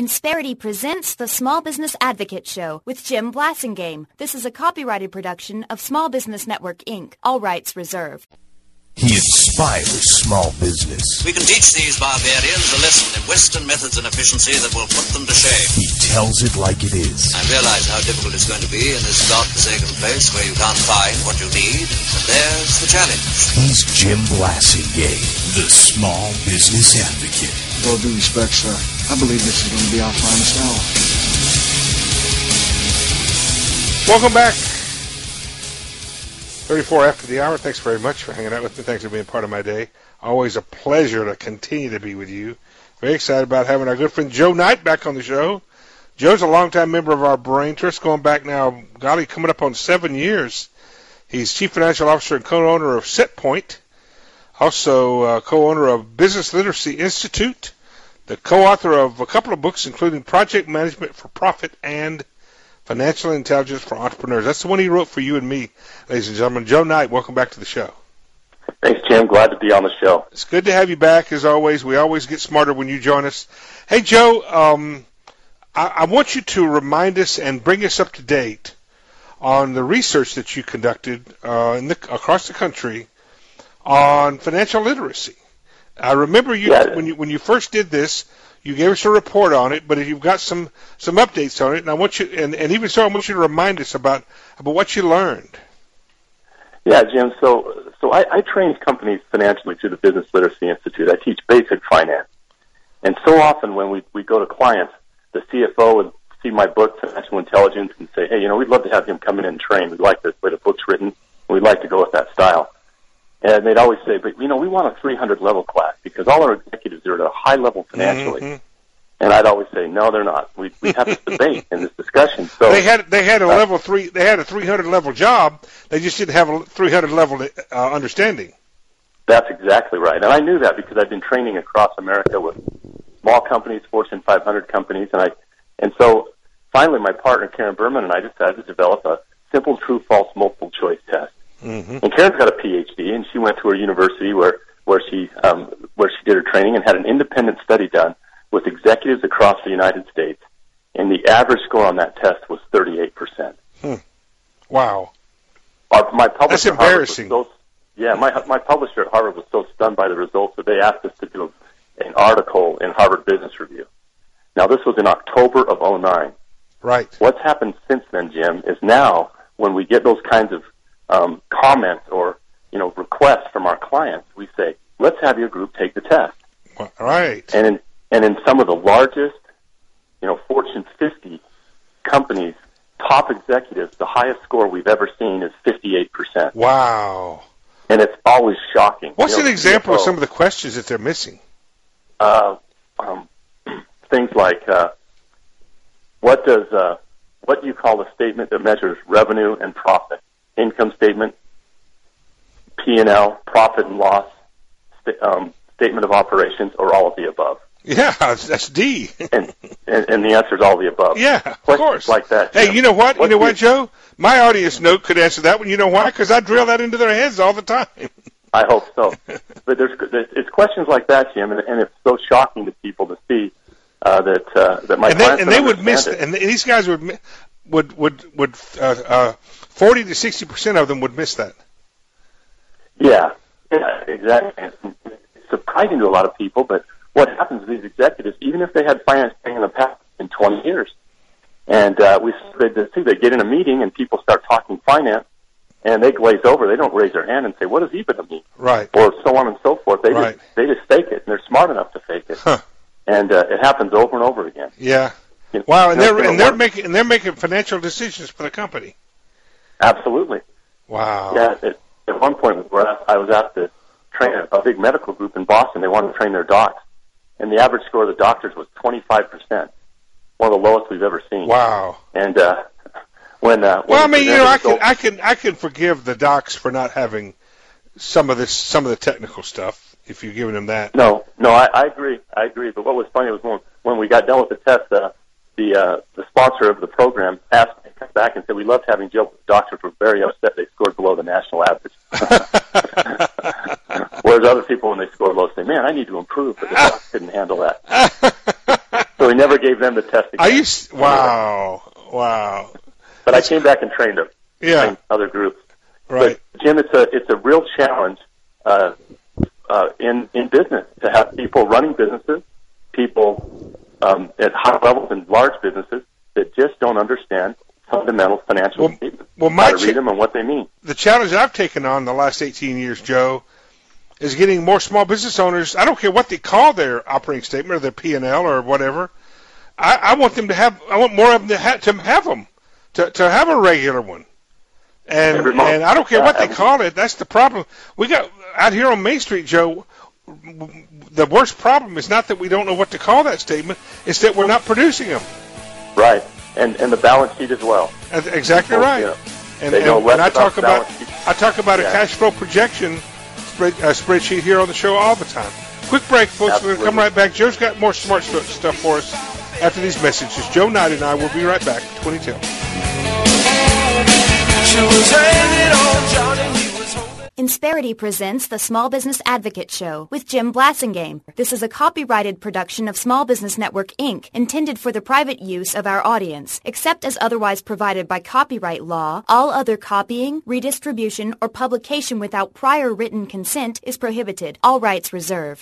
Insperity presents the Small Business Advocate Show with Jim Blasingame. This is a copyrighted production of Small Business Network, Inc. All rights reserved. He inspires small business. We can teach these barbarians a lesson in Western methods and efficiency that will put them to shame. He tells it like it is. I realize how difficult it's going to be in this godforsaken place where you can't find what you need, and there's the challenge. He's Jim Blasingame, the Small Business Advocate. With all due respect, sir, I believe this is going to be our finest hour. Welcome back. 34 after the hour. Thanks very much for hanging out with me. Thanks for being part of my day. Always a pleasure to continue to be with you. Very excited about having our good friend Joe Knight back on the show. Joe's a longtime member of our Brain Trust, going back now, golly, coming up on 7 years. He's Chief Financial Officer and co-owner of SetPoint, also co-owner of Business Literacy Institute, the co-author of a couple of books, including Project Management for Profit and Financial Intelligence for Entrepreneurs. That's the one he wrote for you and me, ladies and gentlemen. Joe Knight, welcome back to the show. Thanks, Jim. Glad to be on the show. It's good to have you back, as always. We always get smarter when you join us. Hey, Joe, I want you to remind us and bring us up to date on the research that you conducted across the country on financial literacy. I remember when you first did this, you gave us a report on it, but you've got some updates on it, and I want you, and even so, I want you to remind us about what you learned. Yeah, Jim. So I train companies financially through the Business Literacy Institute. I teach basic finance, and so often when we go to clients, the CFO would see my book, Financial Intelligence, and say, "Hey, we'd love to have him come in and train. We like the way the book's written, and we'd like to go with that style." And they'd always say, "But we want a 300 level class because all our executives are at a high level financially." Mm-hmm. And I'd always say, "No, they're not. We have this debate and this discussion." So they had a level 3. They had a 300 level job. They just didn't have a 300 level understanding. That's exactly right. And I knew that because I've been training across America with small companies, Fortune 500 companies, and so finally my partner Karen Berman and I decided to develop a simple true false multiple choice test. Mm-hmm. And Karen's got a PhD, and she went to her university where she did her training and had an independent study done with executives across the United States, and the average score on that test was 38%. Wow. My publisher, that's embarrassing. My publisher at Harvard was so stunned by the results that they asked us to do an article in Harvard Business Review. Now, this was in October of 2009. Right. What's happened since then, Jim, is now when we get those kinds of comments or requests from our clients, we say, "Let's have your group take the test." Right. And in some of the largest, Fortune 50 companies, top executives, the highest score we've ever seen is 58%. Wow. And it's always shocking. What's an example of some of the questions that they're missing? Things like, what do you call a statement that measures revenue and profit? Income statement, P&L, profit and loss, statement of operations, or all of the above? Yeah, that's D. and the answer is all of the above. Yeah, of course. Like that. Hey, you know what? You know what, Joe? My audience note could answer that one. You know why? Because I drill that into their heads all the time. I hope so. But it's questions like that, Jim, and it's so shocking to people to see that my clients and they would miss it. And these guys would 40 to 60% of them would miss that. Yeah, exactly. It's surprising to a lot of people, but what happens to these executives, even if they had finance training in the past in 20 years, and they get in a meeting and people start talking finance, and they glaze over. They don't raise their hand and say, "What does EBITDA mean?" Right. Or so on and so forth. They just fake it, and they're smart enough to fake it. Huh. And it happens over and over again. Yeah. Wow, and they're making financial decisions for the company. Absolutely. Wow. Yeah. At one point, I was asked to train a big medical group in Boston. They wanted to train their docs, and the average score of the doctors was 25%, one of the lowest we've ever seen. Wow. And I can forgive the docs for not having some of the technical stuff if you're giving them that. No, I agree. But what was funny was when we got done with the test, the sponsor of the program asked me to come back and said, "We loved having Joe, but the doctors were very upset they scored below the national average." Whereas other people, when they score low, say, "Man, I need to improve," but the docs couldn't handle that. So he never gave them the test again. Wow. But I came back and trained them. Yeah. Trained other groups. Right. But Jim, it's a real challenge in business to have people running businesses, people at high levels in large businesses that just don't understand fundamental financial statements. How to read them and what they mean. The challenge I've taken on the last 18 years, Joe, is getting more small business owners. I don't care what they call their operating statement or their P&L or whatever. I want them to have. I want more of them to have them, to have a regular one. And I don't care what they call it. That's the problem. We got out here on Main Street, Joe. The worst problem is not that we don't know what to call that statement; it's that we're not producing them. Right, and the balance sheet as well. Exactly right. Yeah. And I talk about a cash flow projection spreadsheet here on the show all the time. Quick break, folks. Absolutely. We're going to come right back. Joe's got more smart stuff for us after these messages. Joe Knight and I will be right back. 2010. Insperity presents the Small Business Advocate Show with Jim Blasingame. This is a copyrighted production of Small Business Network, Inc., intended for the private use of our audience. Except as otherwise provided by copyright law, all other copying, redistribution, or publication without prior written consent is prohibited. All rights reserved.